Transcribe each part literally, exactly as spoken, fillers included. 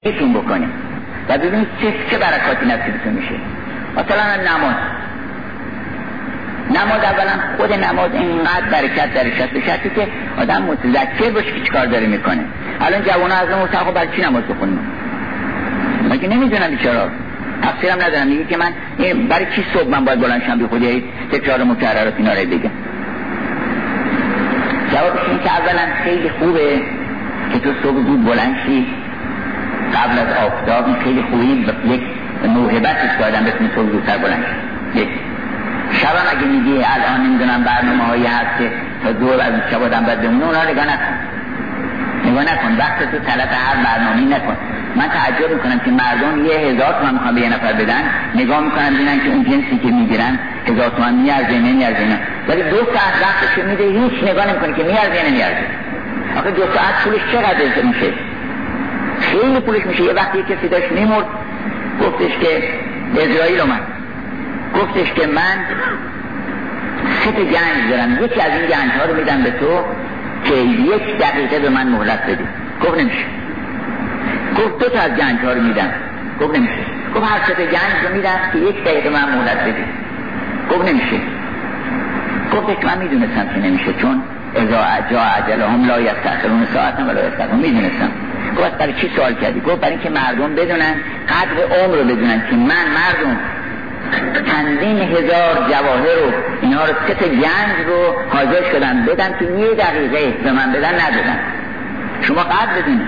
تون بکنیم و ببینید چه چه برکاتی نصیبتون میشه. مثلا نماز نماز اولا خود نماز اینقدر برکت درش هست به شرطی که آدم متذکر باشه که چیکار داره میکنه. الان جوونا از اون مستحق برای چی نماز بخونیم؟ مگه نمیدونم چرا؟ تفسیرم ندارم. میگه که من برای چی صبح من باید بلند شم بی خودی تکرار مکررات اینا رو بگم؟ جوابش اینه که اولا خیلی خوبه که تو صبح زود بلند شی قبل از آفتاب. این خیلی خوبی یک موهبت است که آدم بتونه صبح زودتر بلند شی. یک شبم اگه میگی الان نمیدونم برنامه هایی هست که تا دور از شب آدم باید بمونه، اونا نگاه نکن نگاه نکن وقت تو طلب هر برنامه‌ای نکن. من تعجب میکنم که مردم یه هزار تومن میخوان به یه نفر بدن، نگاه میکنن ببینن که اون جنسی که میگیرن هزار تومن میارزه نمیارزه، ولی دو ساعت وقتشو میده هیچ نگاه نمیکنه که میارزه نمیارزه. آخه دو ساعت پولش چقدر میشه؟ خیلی پولش میشه. یه وقتی کسی داشت میمرد گفتش که اسرائیل اومد گفتش که من سه تا گنج دارم، یکی از این گنج ها رو میدم به تو که یک دقیقه به من مهلت بدی. گفت نمیشه. گفت دو تا از گنج ها رو میدم. گفت نمیشه. گفت هر سه تا گنج رو میدم که یک دقیقه من مهلت بدی. گفت نمیشه. گفت که من میدونستم که نمیشه، چون اذا جاء اجلهم لا یستأخرون ساعتا ولا یستقدمون. میدونستم. گفت برای چی سوال کردی؟ گفت برای اینکه مردم بدونن قدر عمر رو بدونن که من مردم چندین هزار جواهر رو اینا رو سه تا گنج رو حاضر شدن بدن که یه دقیقه به من بدن ندادن. شما قدر بدونید.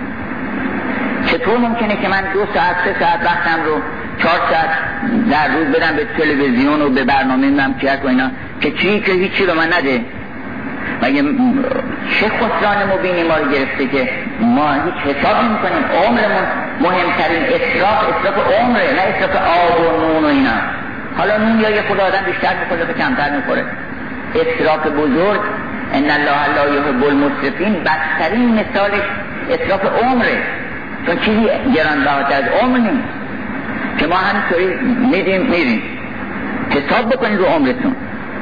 چطور ممکنه که من دو ساعت سه ساعت وقتم رو چهار ساعت در روز بدم به تلویزیون و به برنامه ممکیت و اینا که چی که هیچی رو من نده؟ مگه چه خسران مبینی ما رو گرفته که ما هیچ حساب نمی کنیم؟ عمرمون مهمترین اسراف اسراف عمره، نه اسراف آب و نون و اینا. حالا نون یا یه خود آدم بیشتر میخوره یا کمتر میخوره. اسراف بزرگ ان الله لا یحب المسرفین بدترین مثالش اسراف عمره، چون چیزی گرانبهاتر از عمر نیست که ما همینطوری میدیم میریم. حساب بکنید رو عمرتون.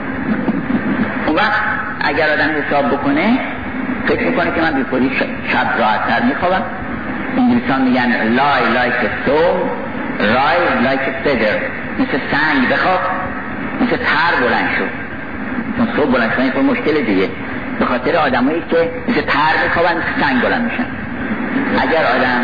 اون وقت اگر آدم حساب بکنه فکر میکنه که من بیخودی شب راحت‌تر میخوابم. انگلیسان میگن lie like a stone, rise like a feather. مثل سنگ بخواب، مثل تر بلند شد. چون صبح بلند شدن این مشکل دیگه، به خاطر آدمایی که مثل تر میخوابن مثل سنگ بلند میشن. اگر آدم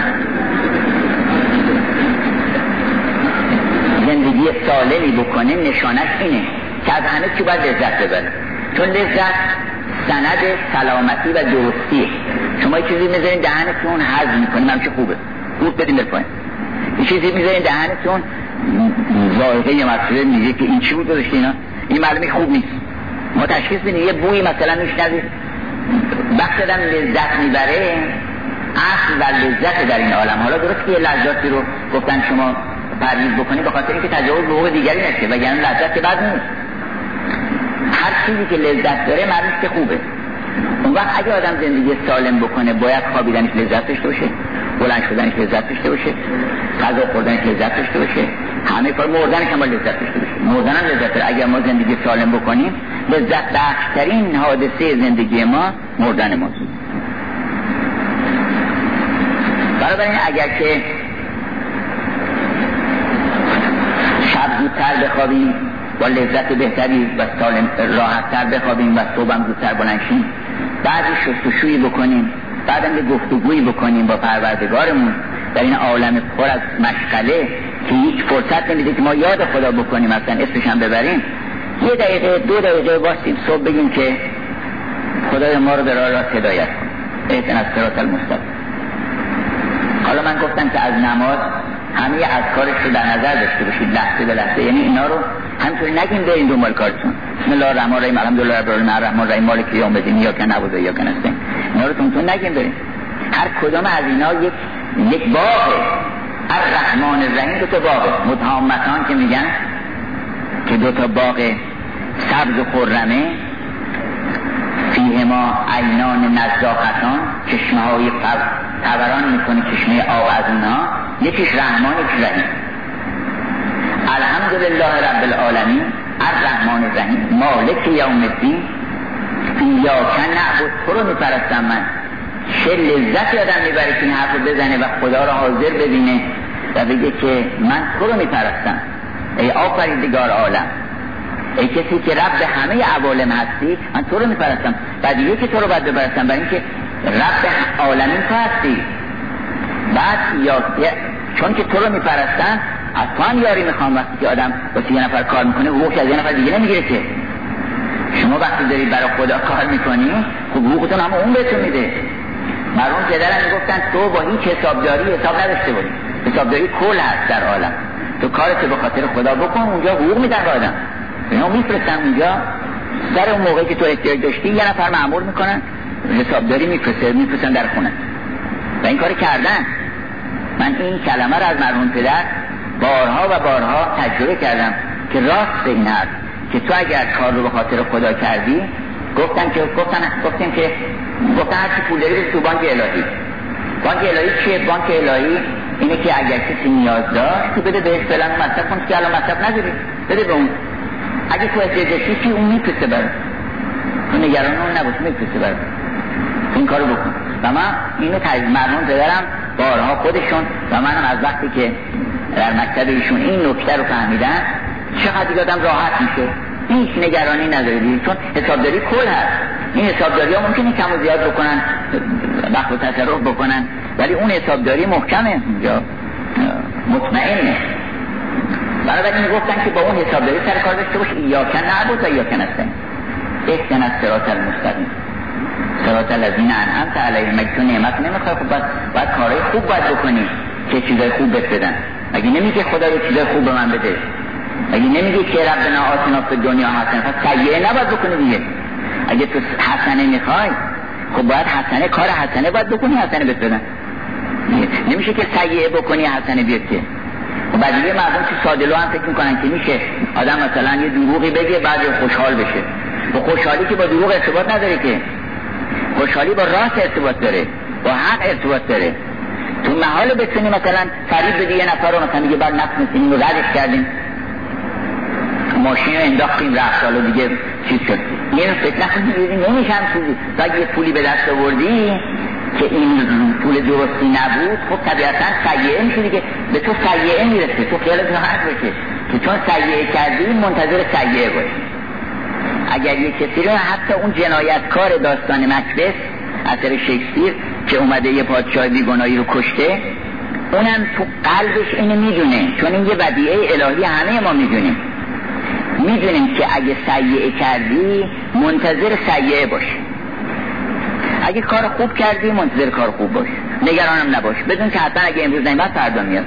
زندگی سالمی بکنه نشانش اینه که از همه چی باید لذت ببره، چون لذت سند سلامتی و درستیه. شما یه چیزی میذارین دهنتون هضم میکنیم همچه خوبه، خوب بدین در پایین. یه چیزی میذارین دهنتون ذائقه یه مسئله میگه که این چی بود داشته اینا، این معلومه خوب نیست. ما تشخیص بدین یه بویی مثلا میشنوید وقتی آدم لذت میبره، اصل و لذت در این عالم. حالا درست که یه لذاتی رو گفتن شما پرهیز بکنید به خاطر اینکه تجاوز به حقوق دیگری نشه، وگرنه لذت که بد نیست. هر چیزی که لذت داره معلومه که خوبه. اون وقت اگه آدم زندگی سالم بکنه باید خوابیدنش لذت داشته باشه، بلند شدنش لذت داشته باشه، غذا خوردنش لذت داشته باشه، همه کار مردنش هم لذت داشته باشه. مردن هم لذت داره. اگر ما زندگی سالم بکنیم لذت بخشترین حادثه زندگی ما مردن ماست. بنابراین اگر که شب زودتر بخوابیم با لذت بهتری و سالم راحت‌تر بخوابیم و صبحم زودتر بلند شیم، بعد شستشویی بکنیم، بعدم یه گفتگویی بکنیم با پروردگارمون در این عالم پر از مشغله که هیچ فرصت نمیده که ما یاد خدا بکنیم، اصلا اسمش هم ببریم. یه دقیقه دو دقیقه واسیم صبح بگیم که خدای ما رو به راه راست هدایت کن، اهدنا الصراط المستقیم. حالا من گفتم که از نماز همه اذکارش رو در نظر داشته باشید لحظه به لحظه، یعنی اینا رو همینطوری نگیم برین دنبال کارتون. بسم الله الرحمن الرحیم الحمدلله رب العالمین الرحمن الرحیم مالک یوم الدین ایاک نعبد و ایاک نستعین. اینا رو تون نگیم برین. هر کدام از اینا یک یک باغه. الرحمن الرحیم دو تا باغه متهامتان که میگن که دو تا باغ سبز و خرمه، فیهما عینان نضاختان، چشمه های فوران میکنه چشمه آب از اونها، یکیش رحمان یکیش رحیم. الحمدلله رب العالمین الرحمن الرحیم مالک یوم الدین ایاک نعبد. تو رو میپرستم من چه لذتی آدم میبره که این حرف رو بزنه و خدا رو حاضر ببینه و بگه که من تو رو میپرستم ای آفریدگار عالم، ای کسی که رب همه عوالم هستی، من تو رو میپرستم. بعد یکی تو رو باید بپرستم برای اینکه رب عالمین تو هستی. بعد یا چون که تو رو میپرستن از تو هم یاری میخوام. وقتی که آدم واسه یه نفر کار میکنه حقوق از یه نفر دیگه نمیگیره که. شما وقتی دارید برای خدا کار میکنی خب حقوقتون هم اون بهتون میده. مرحوم پدرم میگفتن تو با هیچ حسابداری حساب نداشته باشی، حسابداری کل هست در عالم. تو کارت به خاطر خدا بکن، اونجا حقوق میدن به آدم. اینا میفرستن اونجا در اون موقعی که تو احتیاج داشتی یه نفر مأمور میکنن حسابداری میفرسته میفرستن در خونه و این کار کردن. من این کلمه رو از مرحوم پدر بارها و بارها تجربه کردم که راست این هست که تو اگر کار رو به خاطر خدا کردی، گفتن که گفتن گفتیم که گفتن هر چی پول داری بده تو بانک الهی. بانک الهی چیه؟ بانک الهی اینه که اگر کسی نیاز داشت تو بده بهش فلان مصرف کن که الان مصرف نداری، بده به اون. اگه تو احتیاج داشتی چی اون میفرسته برات. تو نگران اون نباش، میفرسته برات. این کارو بکن. و من اینو تجربه مرحوم پدرم بارها خودشون و منم از وقتی که در مکتب ایشون این نکته رو فهمیدن چقدر دیگه آدم راحت میشه، هیچ نگرانی نداره. چون حسابداری کل هست. این حسابداری ها ممکنه کم و زیاد بکنن، وقت و تصرف بکنن، ولی اون حسابداری محکمه اونجا، مطمئنه. بنابراین گفتن که با اون حسابداری سر کار داشته باش. ایاک نعبد و ایاک نستعین، اهدنا الصراط المستقیم صراط الذین انعمت علیهم. مگه تو نعمت نمیخوای؟ خب باید, باید کارهای خوب باید بکنی که چیزای خوب بهت بدن. مگه نمیگه خدا یه چیزای خوب به من بده؟ مگه نمیگه که ربنا آتنا فی الدنیا حسنه؟ پس سیئه نباید بکنی دیگه. اگه تو حسنه میخوای خب باید حسنه، کار حسنه باید بکنی حسنه بهت بدن. نمیشه که سیئه بکنی حسنه بیاد که. و بعد دیگه مردم چه ساده‌لو هم فکر میکنن که میشه آدم مثلا یه دروغی بگه بعد خوشحال بشه. با خوشحالی که با دروغ ارتباط نداره که. خوشحالی با راست ارتباط داره، با حق ارتباط داره. تو محال بتونی مثلا فریب بدی یه نفر رو مثلا دیگه بعد نتونستیم رو ردش کردیم، ماشین رو انداختیم رفت، حالا دیگه چیز شد. یه فکر نکنی نمیشه هم چیزی. تو اگه یه پولی به دست آوردی که این پول درستی نبود، خب طبیعتا سیئه میشه دیگه، به تو سیئه میرسه. تو خیالت راحت باشه که چون سیئه کردی منتظر سیئه باش. اگر یک کسی رو حتی اون جنایتکار داستان مکبث اثر شکسپیر که اومده یه پادشاه بیگناهی رو کشته، اونم تو قلبش اینو میدونه، چون این یه ودیعه الهی همه ما میدونیم. میدونیم که اگه سیئه کردی منتظر سیئه باش، اگه کار خوب کردی منتظر کار خوب باش، نگرانم نباش، بدون که حتما اگه امروز نمیاد فردا میاد.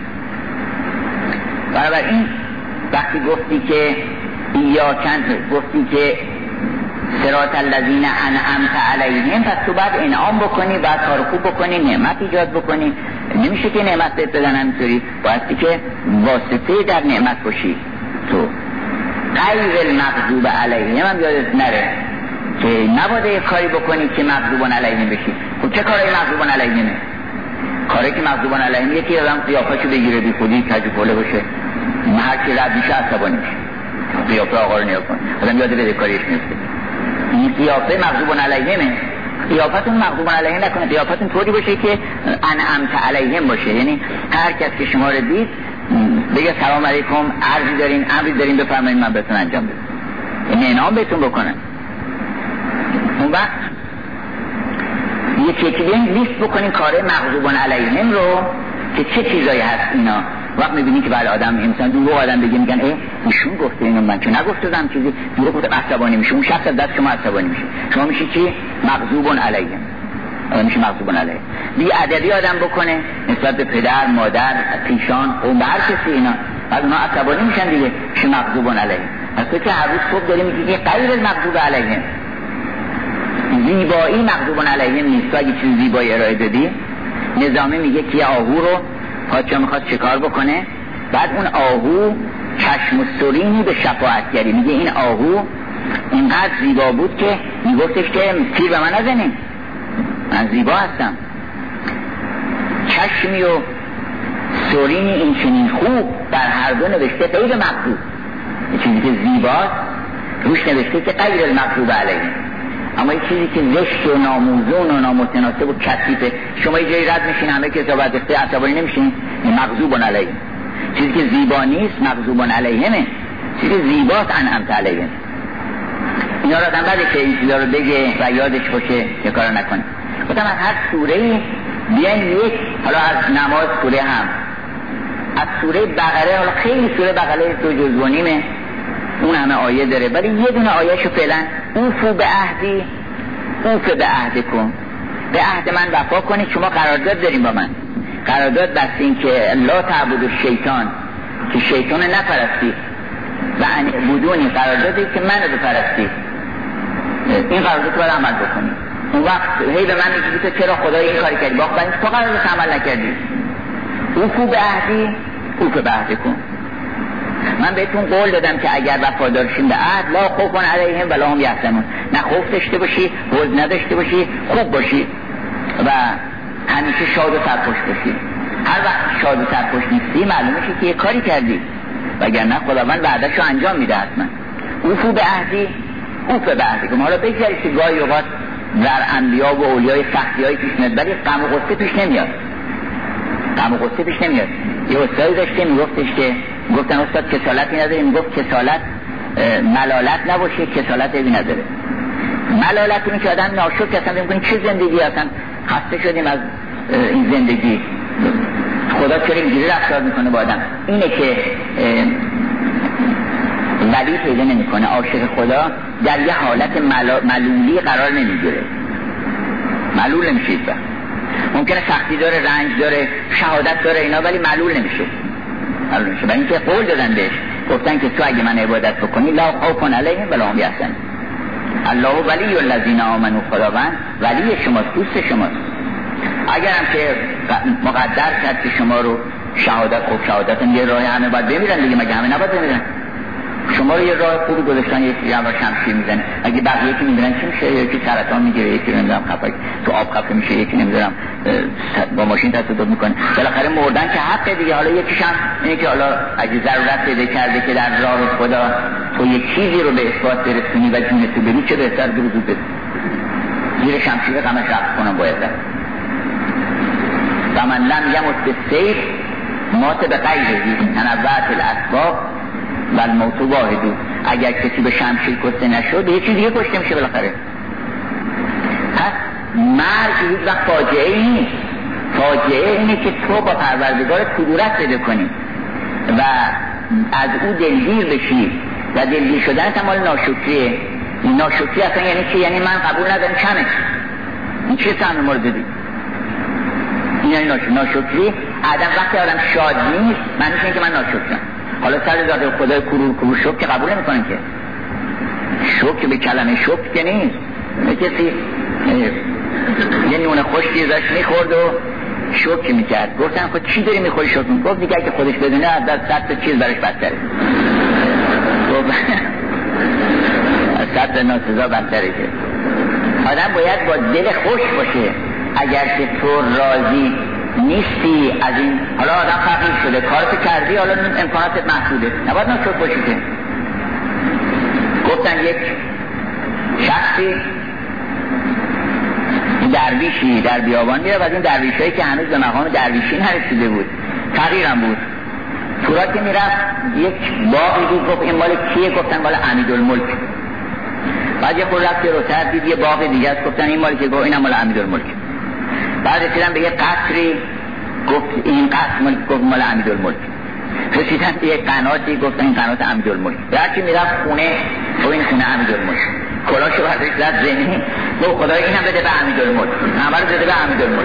بنابراین وقتی گفتی که ایاکن، گفتی که صراط الذین انعمت علیهم، پس تو باید انعام بکنی، باید کار خوب بکنی، نعمت ایجاد بکنی. نمیشه که نعمت بهت بدن همینطوری، بایستی که واسطه در نعمت باشی. تو غیر المغضوب علیهم هم یادت نره که نباید کاری بکنی که مغضوب علیهم بشی. خب چه کاری مغضوب علیهمه؟ کاری که مغضوب علیهم یکی آدم قیافه‌شو بگیره بی خودی کجوله باشه، هر کی رد میشه عصبانی میشه. قیافه آقا رو نیا کن، آدم یاد بده کاریش میفته. این قیافه مغضوب علیهمه. قیافتون مغضوب علیهم نکنه، قیافتون طوری باشه که انعمت علیهم باشه. یعنی هر کس که شما رو دید بگه سلام علیکم، عرضی دارین، امری دارین، بفرمایید من بهتون انجام بدم. این انعام بهتون بکنن. اون وقت یه چکلین لیست بکنین کاره مغضوب علیهم رو که چه چیزایی هست اینا. وقت میبینی که بعد آدم انسان دروغ آدم بگه میگن ای ایشون گفته اینو، من که نگفتم چیزی، دروغ گفته، عصبانی میشه. اون شخص از دست شما عصبانی میشه، شما میشه چی؟ مغضوب علیهم. آدم میشه مغضوب علیه. بی ادبی آدم بکنه نسبت به پدر، مادر، پیشان، اون هر کسی، اینا بعد اونا عصبانی میشن دیگه، میشه مغضوب علیه. پس تو که هر روز صبح داری میگی غیر المغضوب علیهم، زیبایی مغضوب علیهم نیست. تو اگه چیز زیبایی ارائه دادی، نظامی میگه که آهو رو پادشاه میخواد شکار بکنه، بعد اون آهو چشم و سرینی به شفاعتگری، میگه این آهو اینقدر زیبا بود که میگفتش که تیر به من نزنین، من زیبا هستم. چشمی و سرینی این چنین خوب در هر دو نوشته غیر مغضوب، چیزی که زیباست روش نوشته که غیر المغضوب علیهم. اما این چیزی که زشت و ناموزون و نامتناسب و کثیفه، شما یه جایی رد میشین همه که زبردسته عصبانی نمیشین، مغضوب علیه. چیزی که زیبا نیست مغضوب علیهمه، چیزی که زیباست انعمت علیهم. اینا را آدم بده که این چیزا رو بگه و یادش باشه یه کار نکنه. گفتم از هر سوره‌ای بیاین یک، حالا از نماز سوره هم، از سوره بقره، حالا خیلی سوره بقره دو جزء و نیمه، اون همه آیه داره، ولی یه دونه آیه‌شو فعلا اوفو به عهدی اوف به عهد کن، به عهد من وفا کنید. شما قرارداد داریم با من، قرارداد بس این که لا تعبدوا الشیطان، که شیطان نپرستید، و ان بدونی، قراردادی که منو بپرستید. این قرارداد رو عمل بکنید. اون وقت هی به من میگی تو چرا خدای این کاری کردی؟ واقعا تو قرارداد عمل نکردی. اوفو به عهدی اوف به عهد کن. من بهتون قول دادم که اگر وفادار شین به عهد لا خوف علیهم ولا هم یحزنون، نه خوف داشته باشی، حزن نداشته باشی، خوب باشی و همیشه شاد و سرخوش باشی. هر وقت شاد و سرخوش نیستی معلومه که یه کاری کردی، وگرنه خداوند وعده‌شو انجام میده حتما. اوفو به عهدی اوف به عهدکم. حالا بگذارید که گاهی اوقات در انبیا و اولیای سختی‌های پیش میاد، ولی غم و غصه پیش نمیاد. غم و غصه پیش نمیاد. یه استادی داشته میگفتش که گفتن استاد کسالتی نداره، میگفت کسالت ملالت نباشه، کسالت ایبی نداره. ملالت اینه که آدم ناشکر اصلا میگه چه زندگی، اصلا خسته شدیم از این زندگی، خدا چرا اینجوری رفتار میکنه با آدم. اینه که ولی پیدا نمیکنه، عاشق خدا در یه حالت ملولی قرار نمیگیره، ملول نمیشه. ممکنه سختی داره، رنج داره، شهادت داره اینا، ولی ملول نمیشه. ملول نمیشه. برای اینکه قول دادن بهش، گفتن که تو اگه من عبادت بکنی لا خوف علیهم ولا هم یحزنون. الله ولی الذین آمنوا، خداوند ولی شماست، دوست شماست. اگرم که مقدر کرد که شما رو شهادت، خب شهادت یه راه همه باید بمیرن دیگه، مگه همه نباید بمیرن؟ شما رو یه راه خوبی گذاشتن، یکی جواب شمشیر میزنه، اگه بقیه که میمیرن چی میشه؟ یکی سرطان میگیره، یکی نمیدونم خفه تو آب خفه میشه، یکی نمیدونم با ماشین تصادف میکنه، بالاخره مردن که حق دیگه. حالا یکیش هم اینه که حالا اگه ضرورت پیدا کرده که در راه خدا تو یه چیزی رو به اثبات برسونی و جون تو بری، چه بهتر دو زود بده زیر شمشیر غمش رفت کنم باید دار. و من لم یمت بالسیف مات به غیره تنوعت الاسباب و الموت واحدو. اگر کسی به شمشیر کشته نشد یه چیز دیگه کشته میشه بالاخره. پس مرگ هیچ وقت فاجعه ای نیست. فاجعه اینه که تو با پروردگارت کدورت پیدا کنی و از او دلگیر بشی، و دلگیر شدن تمال ناشکریه. ناشکری اصلا یعنی چی؟ یعنی من قبول ندارم کمه، این چه سهم مورد دی؟ این یعنی ناشکری. ناشکری آدم وقتی آدم شاد نیست معنیش اینه که من ناشکرم. حالا سر ذات خدای کرور کرور شکر که قبول نمیکنن که. شکر به کلمه شکر که نیست. کسی یه نون خشکی ازش میخورد و شکر میکرد، گفتن خود چی داری میخوری شکر میکرد؟ گفت دیگه که خودش بدونه از صد تا چیز برش بدتره. از صد تا ناسزا بدتره. که آدم باید با دل خوش باشه. اگر که تو راضی نیستی از این، حالا آدم فقیر شده، کارت کردی، حالا امکاناتت محدوده، نباید ناشکر باشی که. گفتن یک شخصی درویشی در بیابان میره و از این درویشایی که هنوز به مقام درویشی نرسیده بود، فقیرم بود، تو را که میرفت یک باغی دید، گفت این مال کیه؟ گفتن مال امیرالملک. بعد یه خود رفت جلوتر دید یه باغ دیگه است، گفتن این مال که، گفت اینم مال امیرالملک. بعد رسیدن به یه قصری، گفت این قصر مال، گفت مال امیرالملک. رسیدن به یه قناتی، گفت این قنات امیرالملک. هرچی میرفت خونه، و این خونه امیرالملک. کلاشو برداشت زد زمین، گفت خدای اینم بده به امیرالملک، همه رو بده به امیرالملک.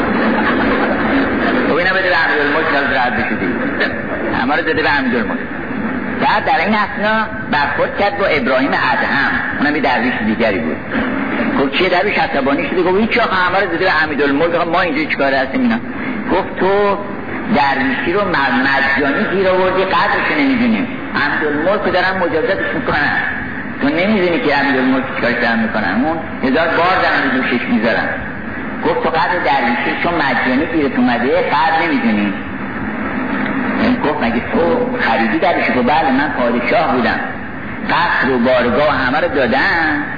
و اینم بده به امیرالملک، شاید راحت بشودی، همه رو بده به امیرالملک. بعد در این اثنا برخورد کرد با ابراهیم ادهم، اونم یه درویش دیگری بود. گفت چیه درویش عصبانی شدی؟ گفت هیچ آقا همه رو داده به امیرالملک، ما اینجا چیکاره هستیم اینا؟ گفت تو درویشی رو مجانی گیر آوردی، قدرش نمیدونی. امیرالملک دارن مجازاتش میکنن، تو نمیدونی که امیرالملک چیکارش دارن میکنن، اون هزار بار دارن دوشش میذارن. گفت تو قدر درویشی چون مجانی گیرت اومده قدر نمیدونی. گفت مگه تو خریدی درویشی؟ گفت بله من پادشاه بودم، قصر و بارگاه همه رو دادن،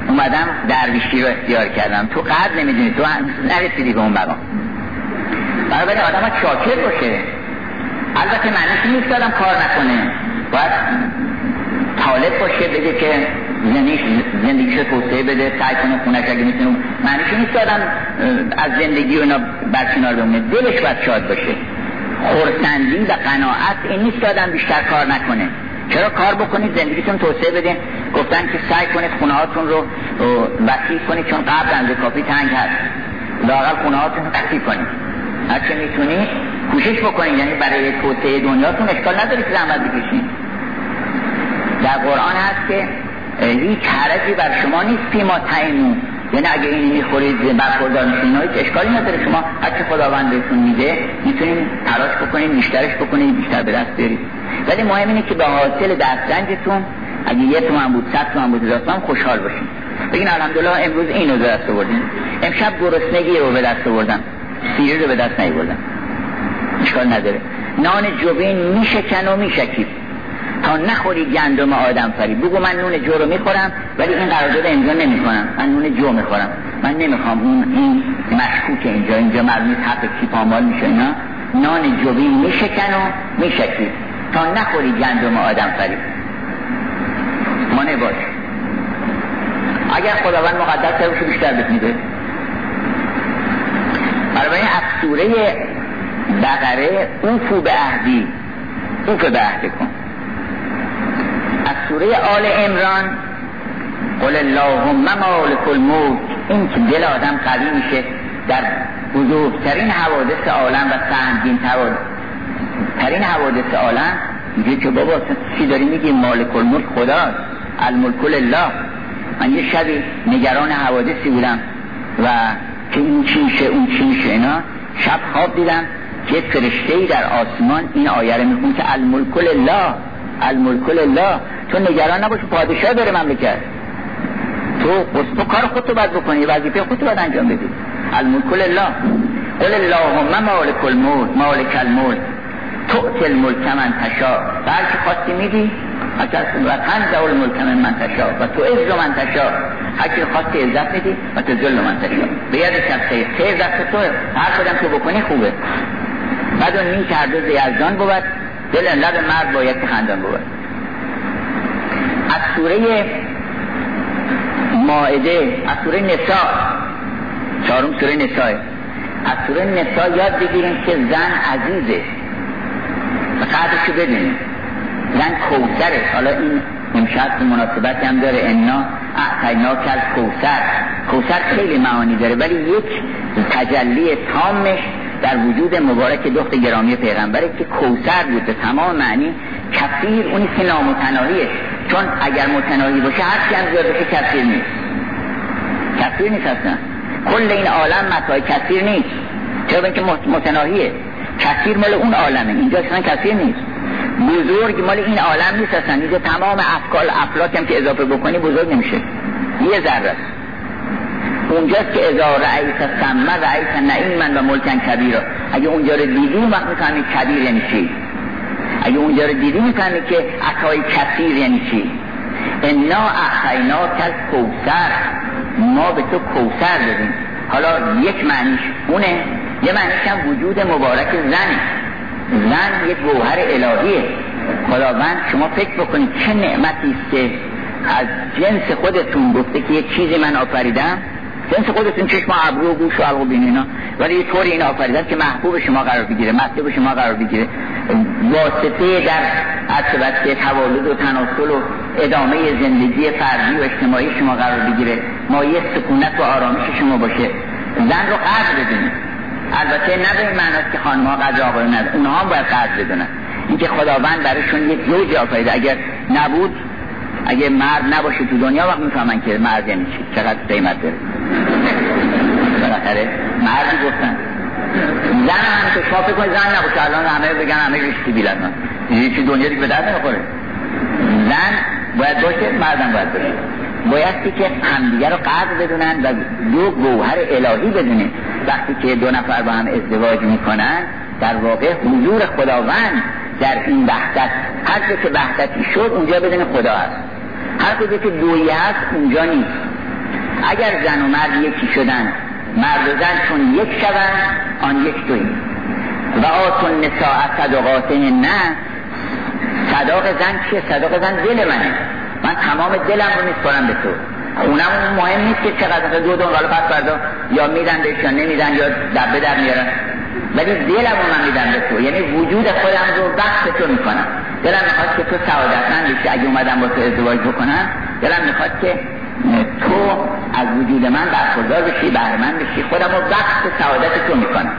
اومدم درویشی رو اختیار کردم، تو قدر نمیدونی، تو نرسیدی به اون مقام. برای آدم ها شاکر باشه. البته معنیش نیست آدم کار نکنه، باید طالب باشه، بگه که زندگیش زندگیش توسعه بده، سعی کنه خونش اگه میتونه. معنیش نیست آدم از زندگی و اینا برکنار بمونه، دلش باید شاد باشه. خرسندی و قناعت این نیست که آدم بیشتر کار نکنه. چرا کار بکنید، زندگیتون توسعه بدین. گفتن که سعی کنید خونه هاتون رو وسیع کنید، چون قبل اندازه کافی تنگ هست. لااقل خونه هاتون رو وسیع کنید، هر چه میتونید کوشش بکنید. یعنی برای توسعه دنیاتون اشکال نداره که زحمت بکشید. در قرآن هست که هیچ حرجی بر شما نیست فیما طعموا، یعنی اگه اینی میخورید برخوردار میشین هیچ اشکالی نداره. شما هر چه خداوند بهتون میده میتونید تلاش بکنید، بیشترش بکنید، بیشتر به دست بیارید. ولی مهم اینه که به حاصل دسترنجتون اگه یه تومن بود، صد تومن بود، هزار تومن خوشحال باشین. بگین الحمدلله امروز اینو به دست آوردیم، امشب گرسنگی رو به دست آوردم، سیری رو به دست نیاوردم، اشکال نداره. نان جوین میشکن و میشکیب تا نخوری گندم آدم فریب. بگو من نون جو رو میخورم ولی این قرارداد امضا نمیکنم، من نون جو میخورم، من نمیخوام اون این مشکوک اینجا اینجا مرمی حق کی پامال میشه. اینا نان جوین میشکن و میشکیب تا نخوری گندم آدم فریب. مانع باش. اگر خداوند مقدر کرده بیشتر بهت میده. برای از سوره بقره اوفو به عهدی، اوفو به عهد کن. از سوره آل عمران قل اللهم مالک الملک، این که دل آدم قوی میشه در بزرگترین حوادث عالم و سهمگین ترین حوادث عالم. میگه که بابا چی داری میگی، مالک الملک خداست، الملک لله. من یه شبی نگران حوادثی بودم و که این چی میشه اون چی میشه اینا، شب خواب دیدم که فرشته‌ای در آسمان این آیه رو میخونه که الملک لله، الملک لله. تو نگران نباش، پادشاه داره مملکت، تو تو کار خودتو باید بکنی، وظیفه خودتو باید انجام بدی. الملک لله. قل اللهم مالک الملک مالک الملک تؤتی الملک من تشاء، هر چی خواستی میدی، و تنزع الملک من تشاء و تعز من تشاء، هر چی خواستی عزت میدی و تذل من تشاء. به ید شخصی خیر دست تو، هر کدام که بکنی خوبه. بعد اون این کرده زیزدان بود، دل لب مرد باید که خندان بود. از سوره مائده، از سوره نساء، چهارم سوره نساء، از سوره نساء یاد بگیریم که زن عزیزه و قدرشو بدونیم. زن کوثره. حالا این امشب مناسبت هم داره، انا اعطینا کل کوثر. کوثر خیلی معانی داره ولی یک تجلی تامش در وجود مبارک دختر گرامی پیغمبره که کوثر بود به تمام معنی. کثیر اونی که نامتناهیه، چون اگر متناهی باشه هر چی هم زیاد بشه کثیر نیست. کثیر نیست اصلا. کل این عالم متاع کثیر نیست، چرا اینکه متناهیه. کثیر مال اون عالمه، اینجا اصلا کثیر نیست. بزرگ مال این عالم نیست اصلا. اینجا تمام افکار افلاک هم که اضافه بکنی بزرگ نمیشه، یه ذره است. اونجاست که اذا رأیت السما رأیت نعیما و ملکا کبیرا. اگه اونجا رو دیدی اون وقت میفهمی کبیر یعنی چی. اگه اونجا رو دیدی میفهمی که عطای کثیر یعنی چی. انا اعطیناک الکوثر، ما به تو کوثر دادیم. حالا یک معنیش اونه، یه معنیش هم وجود مبارک زنه. زن یک گوهر الهیه. خداوند شما فکر بکنید چه نعمتی است که از جنس خودتون گفته که یک چیزی من آفریدم، جنس خودتون چشم و ابرو و گوش و حلق و بین اینا، ولی یه طوری این آفریدم که محبوب شما قرار بگیره، مطلوب شما قرار بگیره، واسطه در عصبت تولد و تناسل و ادامه زندگی فردی و اجتماعی شما قرار بگیره، مایه سکونت و آرامش شما باشه. زن رو قدر بدونید. البته نه به این معناست که خانم‌ها قدر آقایون ندارن، اونها هم باید قدر بدونن. اینکه خداوند براشون یک زوج آفریده، اگر نبود، اگه مرد نباشه تو دنیا وقت میفهمن که مرد یعنی چی، چقدر قیمت داره. بالاخره مردی گفتن. زن هم که شما فکر کنید زن نباشه الان همه بگن همه ریشتی بیلن، یه چی دنیا دیگه به درد نمیخوره. زن باید باشه، مردم باید باشه. بایستی که همدیگه رو قدر بدونن و دو گوهر الهی بدونن. وقتی که دو نفر با هم ازدواج میکنن در واقع حضور خداوند در این وحدت، هر جا که وحدتی شد اونجا بدون خدا هست، هر کجا که دویی هست اونجا نیست. اگر زن و مرد یکی شدن، مرد و زن چون یک شوند آن یک دویی. و آتون نساء صدقاتهن، صداق زن چیه؟ صداق زن دل منه، من تمام دلم رو میسپارم به تو. اونم مهم نیست که چقدر دو دون حالا پس فردا یا میدن بهش یا نمیدن یا دبه در میارن، ولی دلم رو من میدم به تو، یعنی وجود خودم رو وقت تو میکنم. دلم میخواد که تو سعادتمند بشی. اگه اومدم با تو ازدواج بکنم دلم میخواد که تو از وجود من برخوردار بشی، بهره‌مند بشی، خودم رو وقت سعادت تو میکنم.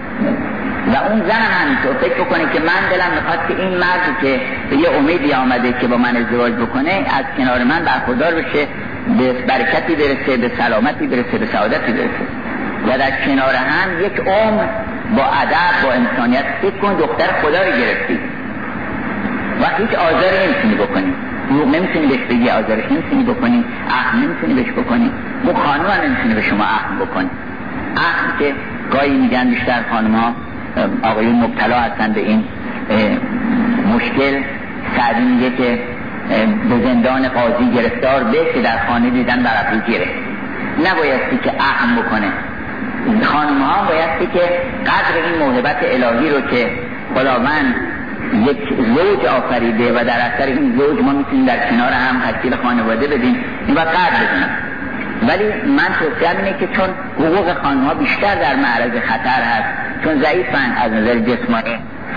و اون زن هم همینطور فکر بکنه که من دلم میخواد که این مردی که به یه امیدی آمده که با من ازدواج بکنه از کنار من برخوردار بشه، به برکتی برسه، به سلامتی برسه، به سعادتی برسه. و در کنار هم یک عمر با ادب، با انسانیت. فکر کن دختر خدا رو گرفتی و هیچ آزاری نمیتونی بکنی، دروغ نمیتونی بهش بگی، آزارش نمیتونی بکنی، اخم نمیتونی بهش بکنی، اون خانم هم نمیتونی به شما اخم بکنی. اخم که گاهی میگن بیشتر خانم ها آقایون مبتلا هستن به این مشکل. سعدی میگه که به زندان قاضی گرفتار به که در خانه دیدن بر ابرو گیره. نبایستی که اخم بکنه. خانم ها بایستی که قدر این موهبت الهی رو که خداوند یک زوج آفریده و در اثر این زوج ما میتونیم در کنار هم تشکیل خانواده بدیم، این باید قدر بدونم. ولی من توصیه‌ام اینه که چون حقوق خانم ها بیشتر در معرض خطر هست، چون ضعیفن از نظر جسمانی،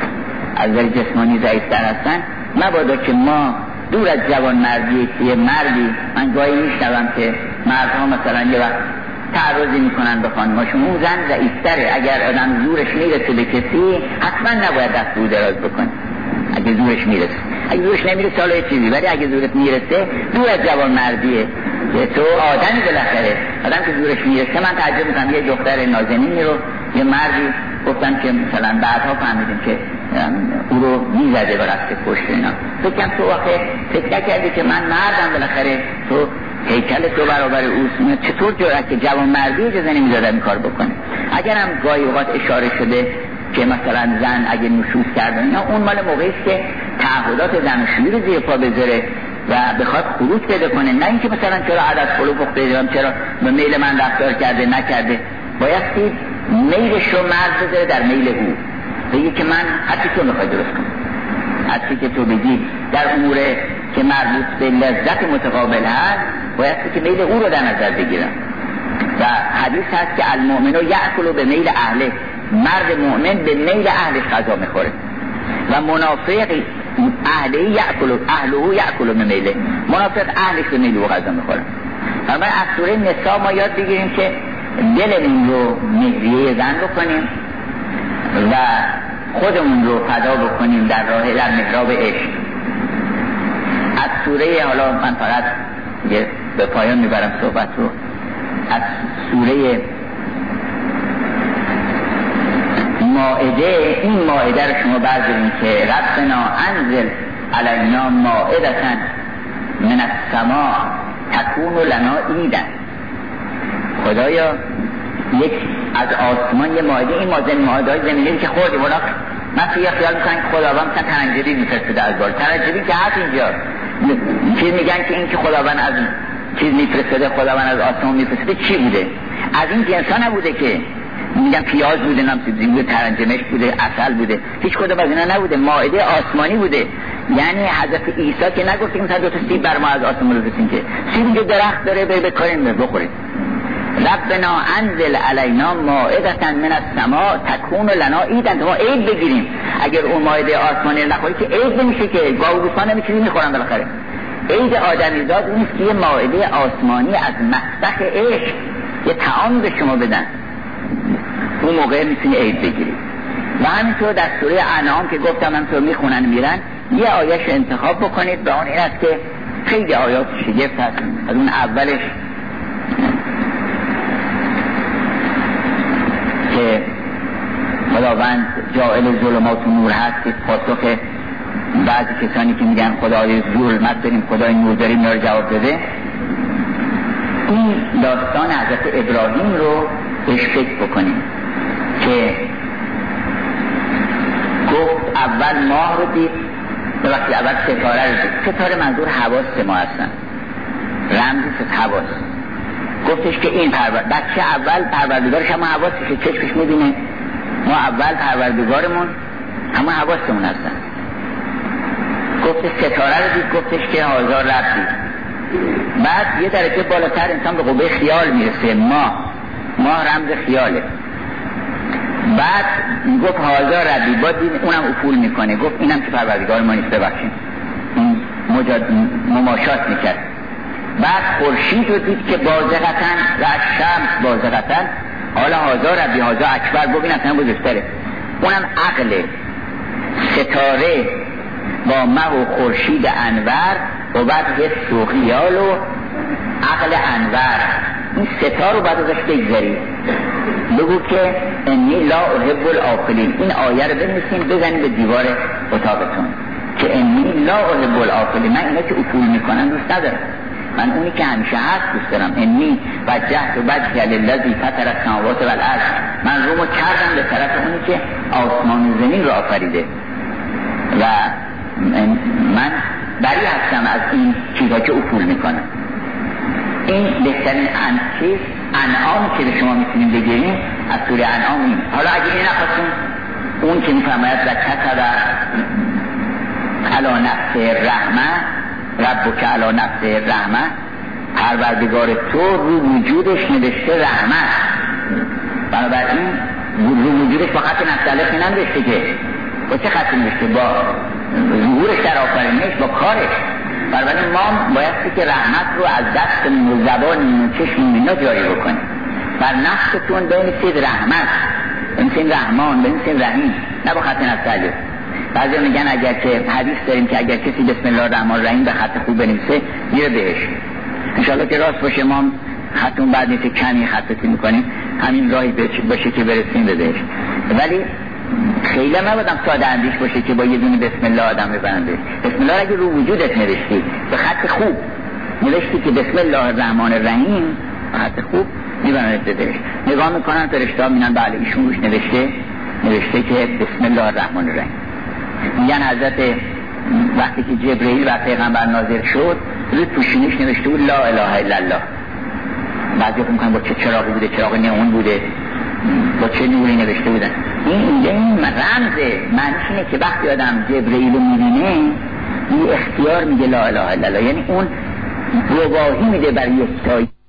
از نظر جسمانی ضعیفتر هستن، مبادا که ما دور از جوان مردی یه مردی، من گاهی میشنوم که مردها مثلا یه وقت تعرضی میکنن به خانماشون، اون زن ضعیفتره، اگر آدم زورش میرسه به کسی حتما نباید دست رو دراز بکنه. اگه زورش میرسه، اگه زورش نمیرسه حالا یه چیزی، ولی اگه زورت میرسه دور از جوان مردیه. تو آدمی بالاخره، آدم که زورش میرسه. من تعجب میکنم یه دختر نازنینی رو یه مردی گفتن که مثلا بعدها فهمیدیم که او رو میزده و رفته پشت اینا. فکرم تو واقع فکر نکردی که من مردم، بالاخره تو هیکل تو برابر اوست، چطور جرأت که جوان مردی اجازه نمیدادن این کار بکنه؟ اگرم گاهی اوقات اشاره شده که مثلا زن اگه نشوز کرده اینا، اون مال موقعی است که تعهدات زناشویی رو زیر پا بذاره و بخواد خروج پیدا کنه، نه اینکه مثلا چرا عدد خلو پخته دیدم، چرا به میل من رفتار کرده نکرده. بایستی میلش رو مرز بذاره در میل او، بگی که من حتی تو میخوای درست کنم، حتی که تو بگی در امور که مربوط به لذت متقابل هست بایستی که میل او رو در نظر بگیرم. و حدیث هست که المؤمن یأکل به میل اهله، مرد مؤمن به میل اهلش غذا میخوره و منافق اهله یأکل اهله یأکل به میله، منافق اهلش به میل او غذا میخوره. اما از سوره نساء ما یاد بگیریم که دلمون رو مهریه زن بکنیم و خودمون رو فدا بکنیم در راه در محراب عشق. از سوره، حالا من فقط به پایان میبرم صحبت رو، از سوره مائده، این مائده رو شما بردارین که ربنا انزل علینا مائدة من السماء تکون لنا عیدا. خدایا یک از آسمان یه مائده، این مائده مائده های زمینی که خوردیم، اونا من توی خیال میکنم که خداوند مثلا ترنجبین میفرسته از بار، ترنجبین که هست اینجا چیز میگن که این که خداوند از چیز میفرسته، خداوند از آسمان میفرسته، چی بوده؟ از این جنسا نبوده که میگن پیاز بوده، نام سبزی بوده، ترنجمش بوده، عسل بوده، هیچ کدوم از اینا نبوده، مائده آسمانی بوده. یعنی حضرت عیسی که نگفت که مثلا دو تا سیب بر ما از آسمان رسیدین، که سیب اینجا درخت داره بر بکارین بخورید. ربنا انزل علینا مائدة من السماء تکون لنا عیدا، ما عید بگیریم. اگر اون مائده آسمانی نخوری که عید نمیشه، که گاوگوسان نمیتونی میخورن بالاخره. عید آدمیزاد اون است که یه مائده آسمانی از مسبح عشق یه طعام به شما بدن، اون موقع میتونی عید بگیری. و همینطور در سوره انعام که گفتم همینطور میخونن میرن، یه آیه‌اش انتخاب بکنید، به اون این است که خیلی آیات شگفت هست. از اون اولش که خداوند جاعل ظلمات و نور هست، که پاسخ بعضی کسانی که میگن خدای ظلمت داریم خدای نور داریم اینا رو جواب بده. این داستان حضرت ابراهیم رو بهش فکر بکنیم که گفت اول ماه رو دید، به وقتی اول ستاره رو دید. ستاره منظور حواس ما هستن، رمزی از حواس. گفتش که این پرور بچه اول پروردگارش هم حواسش چشمش میبینه، ما اول پروردگارمون همه حواسمون هستن. گفتش ستاره رو دید، گفتش که هزار ربی. بعد یه درجه بالاتر انسان به قوه خیال میرسه، ما ما رمز خیاله. بعد گفت هزار ربی، بعد اونم افول میکنه، گفت اینم که پروردگار ما نیست، ببخشید این مجاد مماشات میکرد. بعد خورشید رو دید که بازغتن و شمس بازغتن، حالا هزار ربی هزار اکبر، گفت این اصلا بزرگتره. اونم عقل ستاره با مه و خورشید انور و بعد حس و خیال و عقل انور، این ستا رو بعد ازش بگذارید، بگو که انی لا احب الآفلین. این آیه رو بنویسین بزنید به دیوار اتاقتون که انی لا احب الآفلین، من اینا که افول میکنن دوست ندارم، من اونی که همیشه هست دوست دارم. انی وجهت وجهی للذی فطر السماوات والارض، من رومو کردم به طرف اونی که آسمان و زمین رو آفریده و من بری هستم از این چیزها که افول میکنن. این بهترین چیز انعام که به شما میتونیم بگیریم از سوره انعام این. حالا اگه این نخواستیم اون که میفرماید و کتب علی نفس رحمه ربک علی نفس رحمه، پروردگار تو رو وجودش نوشته رحمت. بنابراین رو وجودش با خط نفتالف ننوشته که با چه خطی نوشته؟ با ظهورش در آفرینش، با کارش. بنابراین ما بایستی که رحمت رو از دستمون و زبانمون و چشممون اینا جاری بکنیم. بر نفستون بنویسید رحمت، بنویسید رحمان، بنویسید رحیم، نه با خط نفتالف. بعضی میگن اگر که حدیث داریم که اگر کسی بسم الله الرحمن الرحیم به خط خوب بنویسه میره بهش. انشالله که راست باشه، ما خطون بعد نیست کمی خطاتی میکنیم، همین راهی باشه که برسیم به بهش. ولی خیلی نبودم ساده اندیش باشه که با یه دونه بسم الله آدم ببنده. بسم الله اگه رو وجودت نوشتی به خط خوب نوشتی که بسم الله الرحمن الرحیم به خط خوب میبرند بهش. نگاه میکنن فرشته ها میبینن بله ایشون روش نوشته نوشته که بسم الله الرحمن الرحیم. میگن حضرت وقتی که جبرئیل و پیغمبر نازل شد روی پوشینش نوشته بود لا اله الا الله. بعضی فکر میکنن با چه چراغی بوده، چراغ نیون بوده، با چه نوری نوشته بودن. این این رمزه، معنیش اینه که وقتی آدم جبرئیل رو میبینه این اختیار میگه لا اله الا الله، یعنی اون گواهی میده برای یک تایی.